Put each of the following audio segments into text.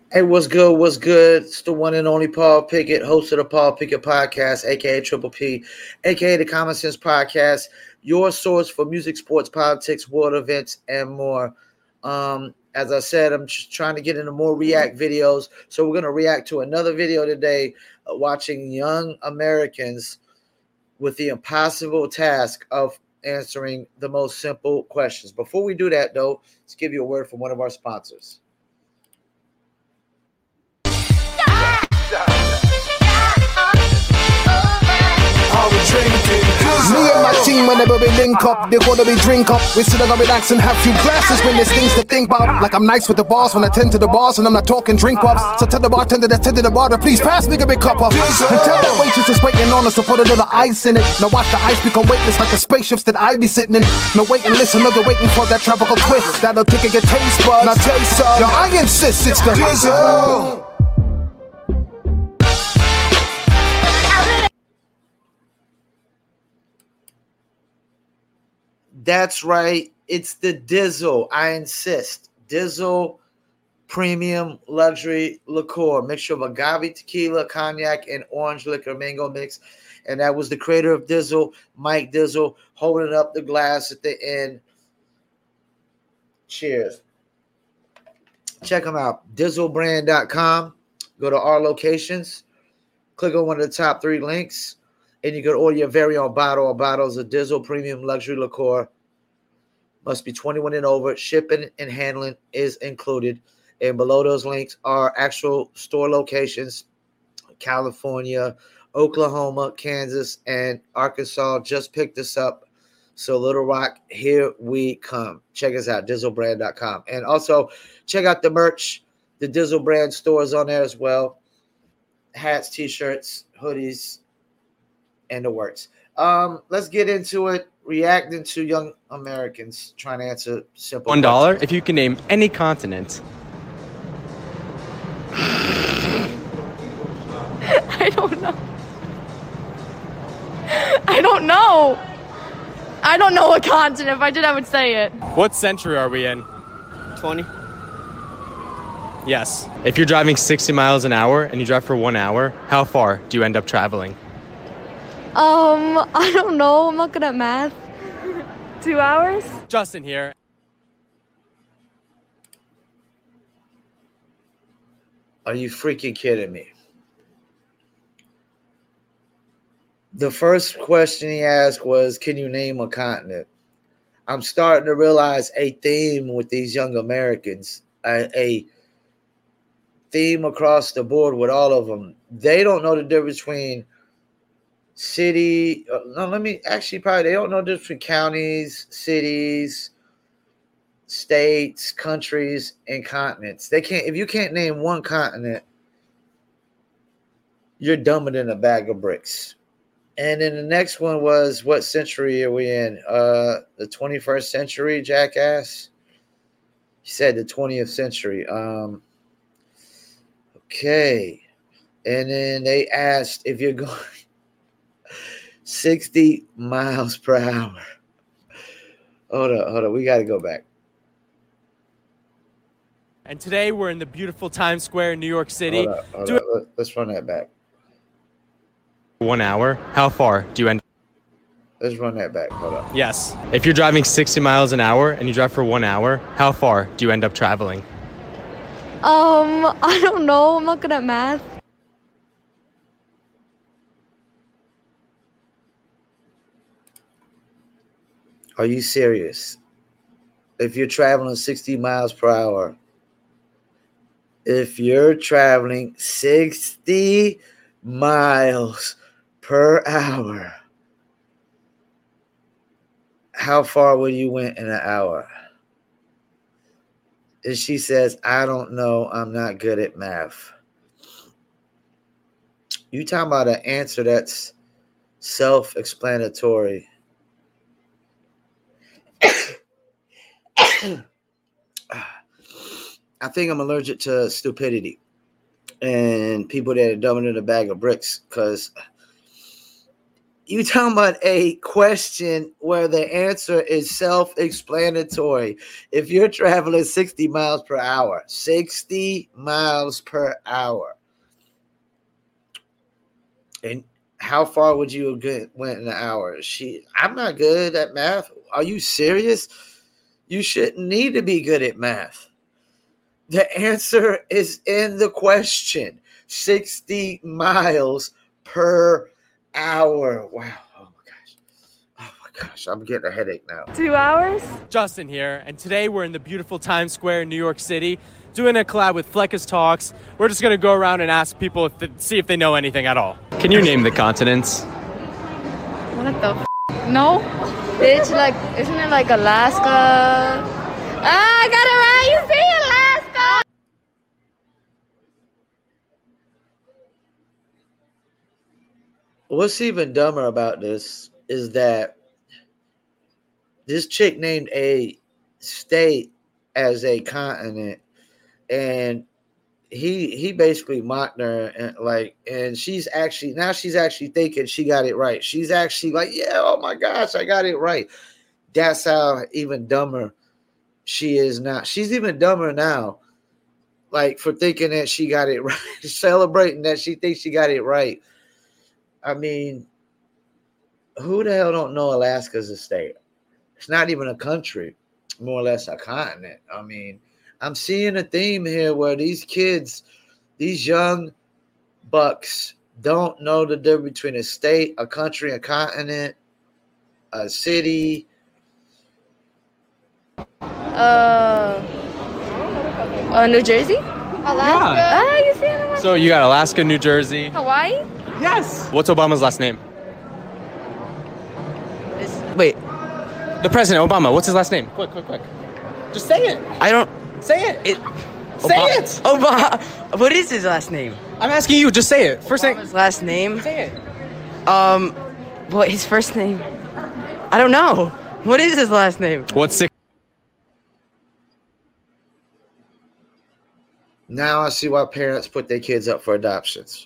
Hey, what's good? What's good? It's the one and only Paul Pickett, host of the Paul Pickett Podcast, aka Triple P, aka the Common Sense Podcast, your source for music, sports, politics, world events, and more. As I said, I'm just trying to get into more React videos. So we're going to react to another video today, watching young Americans with the impossible task of answering the most simple questions. Before we do that, though, let's give you a word from one of our sponsors. Me and my team, whenever we link up, they gonna be drink up. We still gonna relax and have few glasses when there's things to think about. Like I'm nice with the boss when I tend to the boss, and I'm not talking drink ups. So tell the bartender that's tending the bar to please pass me a big cup up. And tell that waitress is waiting on us to put a little ice in it. Now watch the ice become weightless like the spaceships that I be sitting in. No wait and listen, no, they're waiting for that tropical twist that'll tickle your taste buds. Now taste some. Yo, I insist it's the Dizzle. That's right. It's the Dizzle. I insist. Dizzle Premium Luxury Liqueur. Mixture of agave tequila, cognac, and orange liquor mango mix. And that was the creator of Dizzle, Mike Dizzle, holding up the glass at the end. Cheers. Check them out. DizzleBrand.com. Go to our locations. Click on one of the top 3 links. And you can order your very own bottle or bottles of Dizzle Premium Luxury Liqueur. Must be 21 and over. Shipping and handling is included. And below those links are actual store locations. California, Oklahoma, Kansas, and Arkansas just picked us up. So Little Rock, here we come. Check us out, DizzleBrand.com. And also check out the merch. The Dizzle Brand store is on there as well. Hats, t-shirts, hoodies, and the works. Let's get into it. Reacting to young Americans trying to answer simple $1 questions. if you can name any continent. I don't know. I don't know. I don't know a continent. If I did, I would say it. What century are we in? 20. Yes. If you're driving 60 miles an hour and you drive for 1 hour, how far do you end up traveling? I don't know. I'm not good at math. 2 hours? Justin here. Are you freaking kidding me? The first question he asked was, can you name a continent? I'm starting to realize a theme with these young Americans, a theme across the board with all of them. They don't know the difference between city. They don't know the difference between counties, cities, states, countries, and continents. They can't. If you can't name one continent, you're dumber than a bag of bricks. And then the next one was, what century are we in? The 21st century, jackass. He said the 20th century. Okay. And then they asked if you're going 60 miles per hour. Hold on. We got to go back. And today we're in the beautiful Times Square in New York City. Hold on. Let's run that back. 1 hour, how far do you end? Let's run that back. Hold on. Yes. If you're driving 60 miles an hour and you drive for 1 hour, how far do you end up traveling? I don't know. I'm not good at math. Are you serious? If you're traveling 60 miles per hour, if you're traveling 60 miles per hour, how far would you went in an hour? And she says, I don't know. I'm not good at math. You talking about an answer that's self-explanatory. I think I'm allergic to stupidity and people that are dumber than a bag of bricks, because You talking about a question where the answer is self-explanatory. If you're traveling 60 miles per hour, 60 miles per hour, and how far would you have went in an hour? I'm not good at math. Are you serious? You shouldn't need to be good at math. The answer is in the question. 60 miles per hour. Wow. Oh my gosh. I'm getting a headache now. 2 hours? Justin here, and today we're in the beautiful Times Square in New York City doing a collab with Fleckus Talks. We're just going to go around and ask people see if they know anything at all. Can you name the continents? What the No? Bitch, like, isn't it like Alaska? Ah, I got it right. You see Alaska? What's even dumber about this is that this chick named a state as a continent, and he basically mocked her, and she's actually thinking she got it right. She's actually like, yeah, oh my gosh, I got it right. That's how even dumber she is now. She's even dumber now, like, for thinking that she got it right, celebrating that she thinks she got it right. I mean, who the hell don't know Alaska's a state? It's not even a country, more or less a continent. I mean, I'm seeing a theme here where these kids, these young bucks, don't know the difference between a state, a country, a continent, a city. New Jersey? Alaska? Yeah. Ah, you see Alaska? So you got Alaska, New Jersey. Hawaii? Yes. What's Obama's last name? Wait, The president, Obama. What's his last name? Quick. Just say it. I don't. Say it. Say it. Obama. What is his last name? I'm asking you. Just say it. First thing. His last name? Say it. What his first name? I don't know. What is his last name? What's six? Now I see why parents put their kids up for adoptions.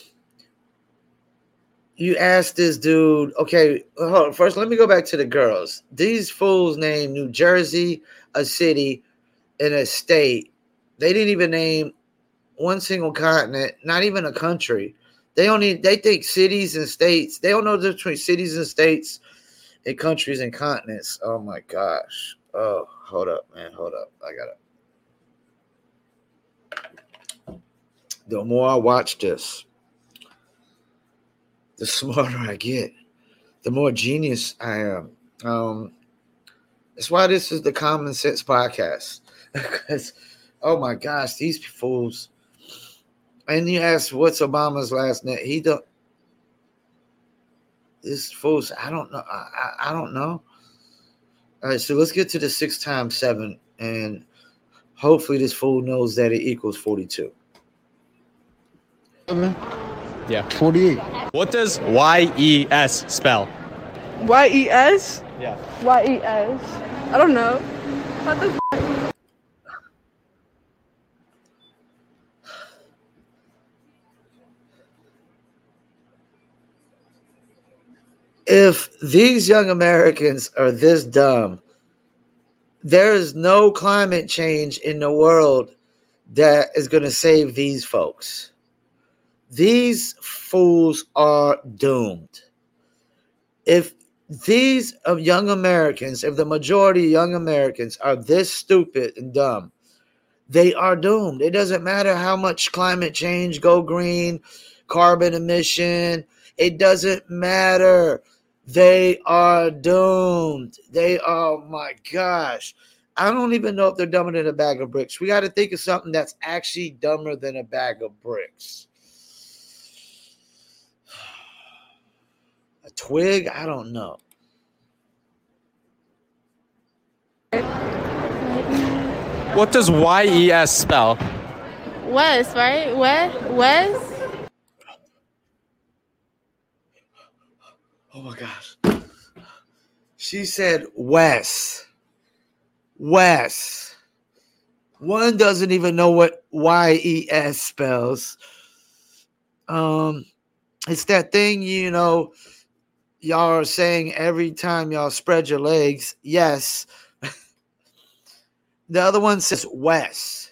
You ask this dude, okay, hold on. First, let me go back to the girls. These fools named New Jersey, a city, and a state. They didn't even name one single continent, not even a country. They think cities and states. They don't know the difference between cities and states and countries and continents. Oh my gosh. Oh, hold up, man. Hold up. I got it. The more I watch this, the smarter I get, the more genius I am. That's why this is the Common Sense Podcast. Because, oh my gosh, these fools. And you ask, what's Obama's last name? He don't. This fools, I don't know. I don't know. All right, so let's get to the 6 times 7, and hopefully this fool knows that it equals 42. Yeah. 48. What does YES spell? Y-E-S? Yeah. Y-E-S. I don't know. What the If these young Americans are this dumb, there is no climate change in the world that is going to save these folks. These fools are doomed. If these young Americans, if the majority of young Americans are this stupid and dumb, they are doomed. It doesn't matter how much climate change, go green, carbon emission, it doesn't matter. They are doomed. Oh my gosh. I don't even know if they're dumber than a bag of bricks. We got to think of something that's actually dumber than a bag of bricks. A twig? I don't know. What does YES spell? West, right? West? Oh my gosh. She said West. West. One doesn't even know what YES spells. It's that thing, y'all are saying every time y'all spread your legs, yes. The other one says Wes.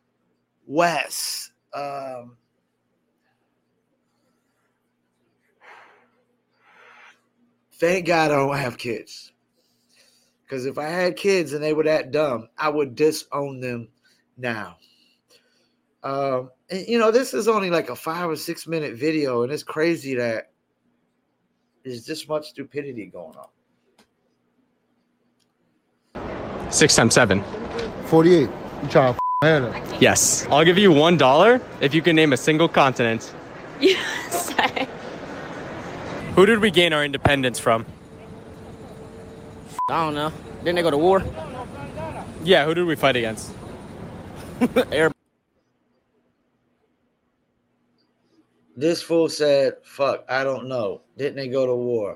Thank God I don't have kids. Because if I had kids and they were that dumb, I would disown them now. And, you know, this is only like a 5 or 6 minute video, and it's crazy that there's this much stupidity going on. 6 times 7. 48. You trying to Hannah? Yes. I'll give you $1 if you can name a single continent. USA. Who did we gain our independence from? I don't know. Didn't they go to war? Yeah, who did we fight against? This fool said, fuck, I don't know. Didn't they go to war?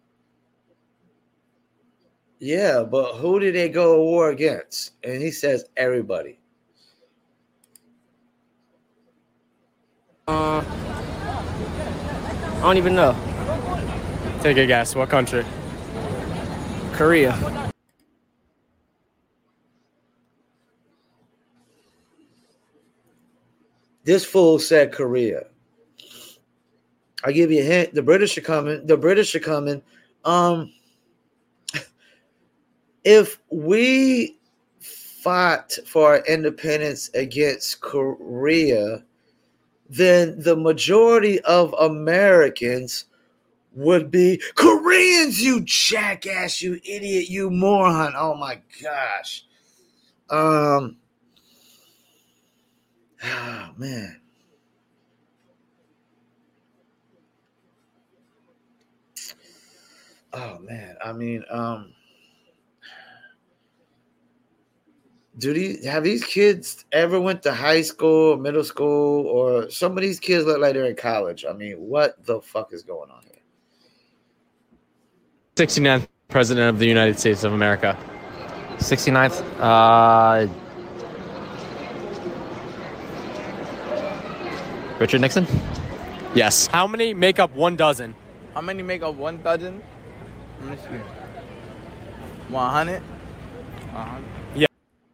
Yeah, but who did they go to war against? And he says, everybody. I don't even know. Take a guess. What country? Korea. This fool said Korea. I'll give you a hint. The British are coming. If we fought for our independence against Korea, then the majority of Americans would be Koreans, you jackass, you idiot, you moron. Oh my gosh. Oh man. Oh man. I mean, have these kids ever went to high school, middle school, or some of these kids look like they're in college? I mean, what the fuck is going on here? 69th President of the United States of America. 69th. Richard Nixon? Yes. How many make up 1 dozen? How many make up 1 dozen? Let me see. 100? 100. Yeah.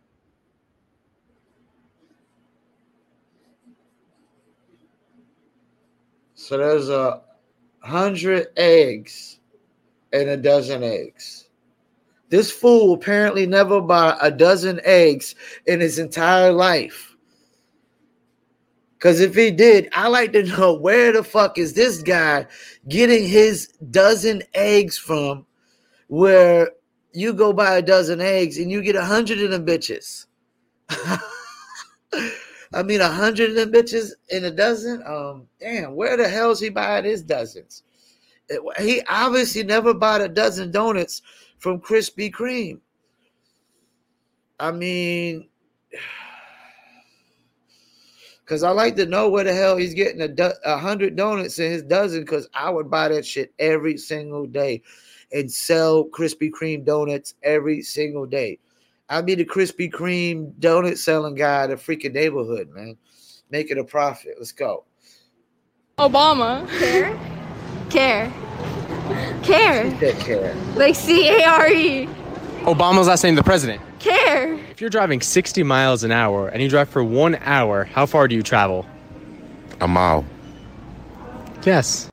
So there's 100 eggs and a dozen eggs. This fool apparently never bought a dozen eggs in his entire life. Because if he did, I like to know where the fuck is this guy getting his dozen eggs from, where you go buy a dozen eggs and you get 100 of them bitches. I mean, 100 of them bitches in a dozen? Damn, where the hell is he buying his dozens? He obviously never bought a dozen donuts from Krispy Kreme. I mean, because I like to know where the hell he's getting 100 donuts in his dozen, because I would buy that shit every single day and sell Krispy Kreme donuts every single day. I'd be the Krispy Kreme donut selling guy in the freaking neighborhood, man. Making a profit. Let's go. Obama. Care. Care. Like C-A-R-E. Obama's last name, the president. Care. If you're driving 60 miles an hour and you drive for 1 hour, how far do you travel? A mile. Yes.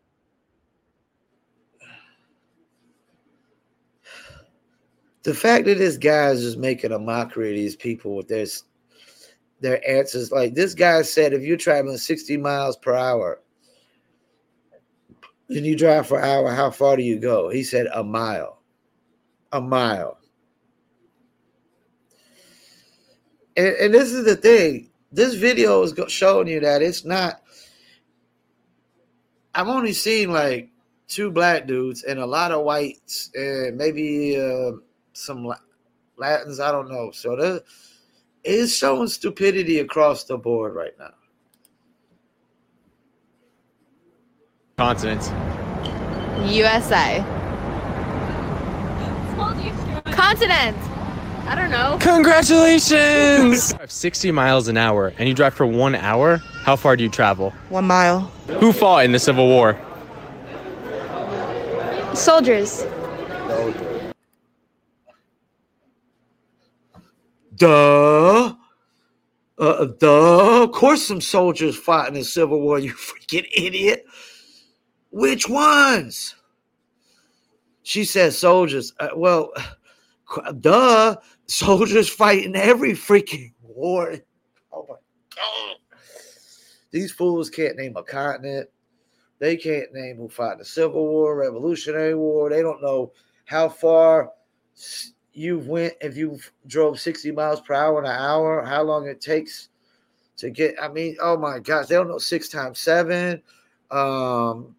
The fact that this guy is just making a mockery of these people with their answers. Like this guy said, if you're traveling 60 miles per hour and you drive for an hour, how far do you go? He said a mile. A mile. And this is the thing. This video is showing you that it's not. I've only seen like 2 black dudes and a lot of whites and maybe some Latins. I don't know. So it's showing stupidity across the board right now. Continents. USA. Continent. I don't know. Congratulations! 60 miles an hour and you drive for 1 hour, how far do you travel? 1 mile. Who fought in the Civil War? Soldiers. Duh. Of course some soldiers fought in the Civil War, you freaking idiot. Which ones? She said soldiers. Well, duh. Soldiers fight in every freaking war. Oh my God. These fools can't name a continent. They can't name who fought in the Civil War, Revolutionary War. They don't know how far you went if you drove 60 miles per hour in an hour, how long it takes to get. I mean, oh my gosh, they don't know 6 times 7. I'm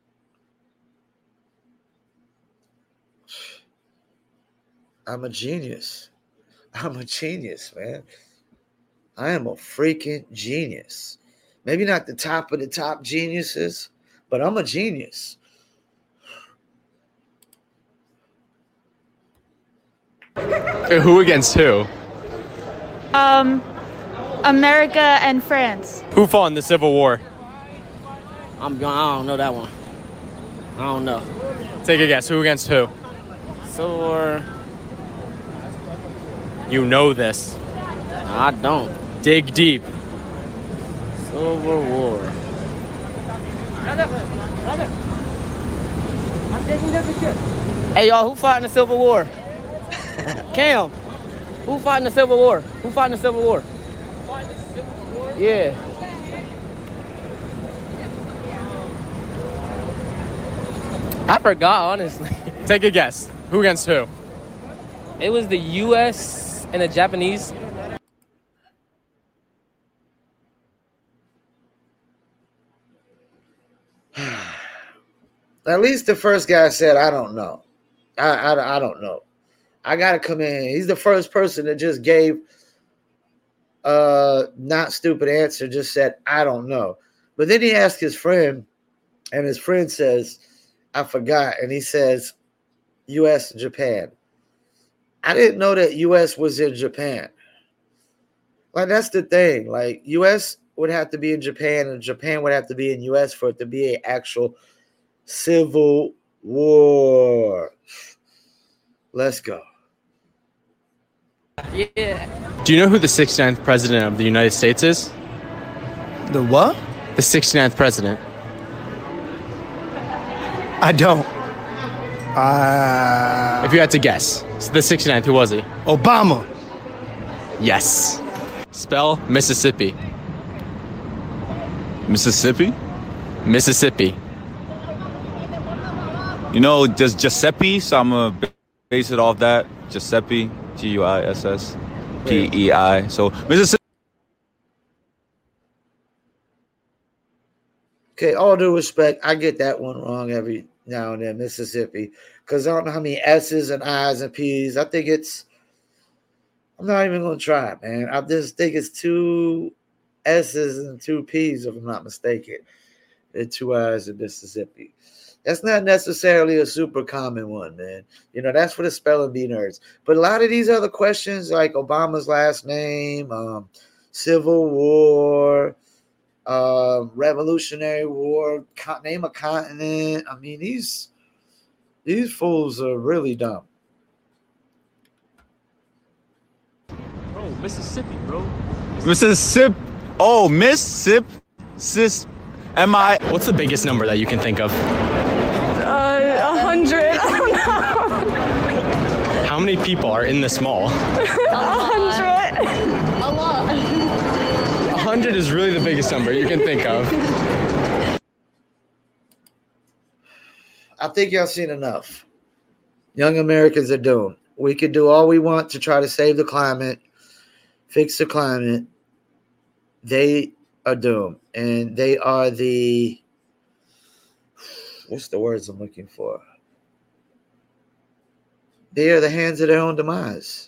a genius. I'm a genius, man. I am a freaking genius. Maybe not the top of the top geniuses, but I'm a genius. Who against who? America and France. Who fought in the Civil War? I don't know that one. I don't know. Take a guess. Who against who? Civil War. You know this. I don't. Dig deep. Civil War. Hey, y'all, who fought in the Civil War? Cam, who fought in the Civil War? Who fought in the Civil War? Yeah. I forgot, honestly. Take a guess. Who against who? It was the U.S. and the Japanese. At least the first guy said, I don't know. I don't know. I got to come in. He's the first person that just gave a not stupid answer, just said, I don't know. But then he asked his friend, and his friend says, I forgot. And he says, U.S. and Japan. I didn't know that U.S. was in Japan. Like, that's the thing. Like, U.S. would have to be in Japan, and Japan would have to be in U.S. for it to be an actual Civil War. Let's go. Yeah. Do you know who the 69th president of the United States is? The what? The 69th president. I don't. If you had to guess, the 69th, who was he? Obama. Yes. Spell Mississippi. Mississippi? Mississippi. You know, just Giuseppe, so I'm going to base it off that. Giuseppe, G-U-I-S-S-P-E-I. So, Mississippi. Okay, all due respect, I get that one wrong every now and then, Mississippi, because I don't know how many S's and I's and P's. I think it's, I'm not even going to try, man. I just think it's 2 S's and 2 P's, if I'm not mistaken, and 2 I's in Mississippi. That's not necessarily a super common one, man. You know, that's for the spelling bee nerds. But a lot of these other questions, like Obama's last name, Civil War, Revolutionary War, name a continent. I mean, these fools are really dumb. Bro, Mississippi, bro. Mississippi. Oh, Mississippi. M-I. What's the biggest number that you can think of? 100. I don't know. How many people are in this mall? 100. A lot. 100 is really the biggest number you can think of. I think y'all seen enough. Young Americans are doomed. We can do all we want to try to save the climate, fix the climate. They are doomed. And they are the, what's the words I'm looking for? They are the hands of their own demise.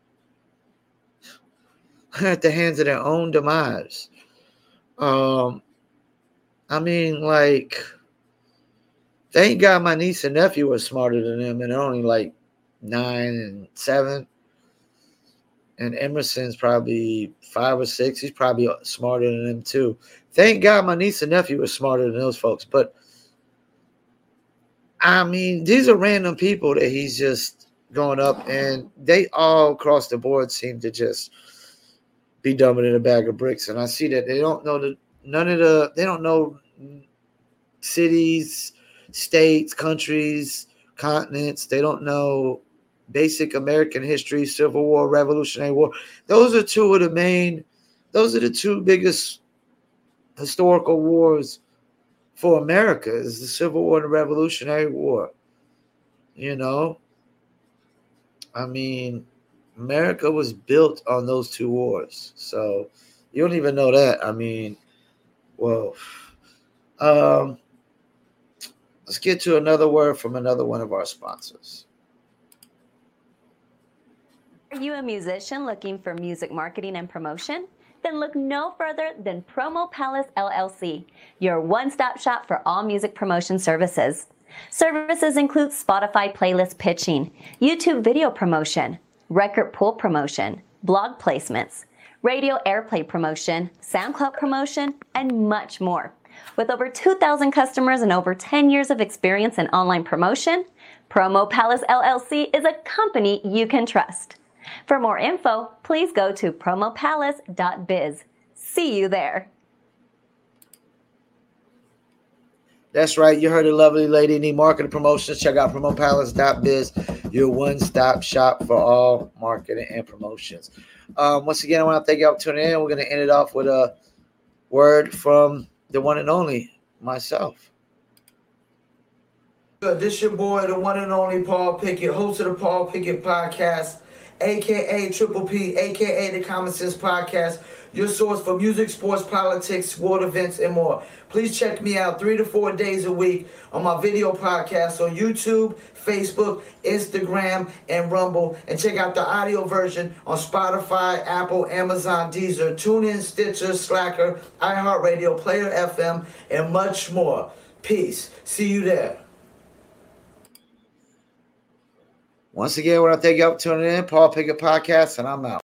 At the hands of their own demise. I mean, like, thank God my niece and nephew were smarter than them, and they're only like 9 and 7. And Emerson's probably 5 or 6. He's probably smarter than them too. Thank God my niece and nephew were smarter than those folks. But I mean, these are random people that he's just going up, and they all across the board seem to just be dumber than a bag of bricks. And I see that they don't know they don't know cities, states, countries, continents. They don't know basic American history, Civil War, Revolutionary War. Those are the two biggest historical wars for America, is the Civil War and the Revolutionary War. You know, I mean, America was built on those two wars. So you don't even know that. I mean, well, let's get to another word from another one of our sponsors. Are you a musician looking for music marketing and promotion? Then look no further than Promo Palace LLC, your one-stop shop for all music promotion services. Services include Spotify playlist pitching, YouTube video promotion, record pool promotion, blog placements, radio airplay promotion, SoundCloud promotion, and much more. With over 2,000 customers and over 10 years of experience in online promotion, Promo Palace LLC is a company you can trust. For more info, please go to promopalace.biz. See you there. That's right. You heard a lovely lady. Need marketing promotions? Check out promopalace.biz, your one-stop shop for all marketing and promotions. Once again, I want to thank you all for tuning in. We're going to end it off with a word from the one and only myself. This your boy, the one and only Paul Pickett, host of the Paul Pickett Podcast, a.k.a. Triple P, a.k.a. the Common Sense Podcast, your source for music, sports, politics, world events, and more. Please check me out 3 to 4 days a week on my video podcast on YouTube, Facebook, Instagram, and Rumble. And check out the audio version on Spotify, Apple, Amazon, Deezer, TuneIn, Stitcher, Slacker, iHeartRadio, Player FM, and much more. Peace. See you there. Once again, I want to thank you all for tuning in. Paul Pickett Podcast, and I'm out.